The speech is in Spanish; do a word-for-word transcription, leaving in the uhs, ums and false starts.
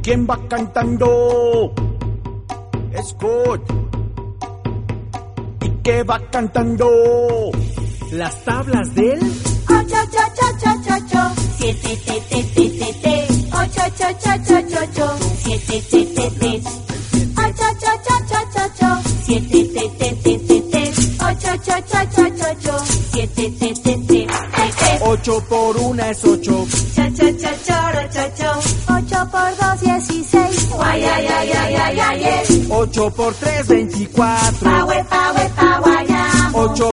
¿Quién va cantando? Scott. ¿Y qué va cantando? Las tablas del ocho, ocho, ocho, ocho, ocho, siete, te, te, te, te, te, ocho, ocho, ocho, ocho, ocho, siete, te, te, te, ocho, ocho, ocho, ocho, ocho, siete, te, te, te, te, te, ocho, ocho, ocho, ocho, ocho, siete, te, te, te, te, te. Ocho por una es ocho. Cha, cha, cha, choro, cho, cho. Ocho por dos, dieciséis. Guay, ay, ay, ay, ay, ay, ay. Ocho por tres, veinticuatro. Pa, we, pa, we, pa, guayamo. Ocho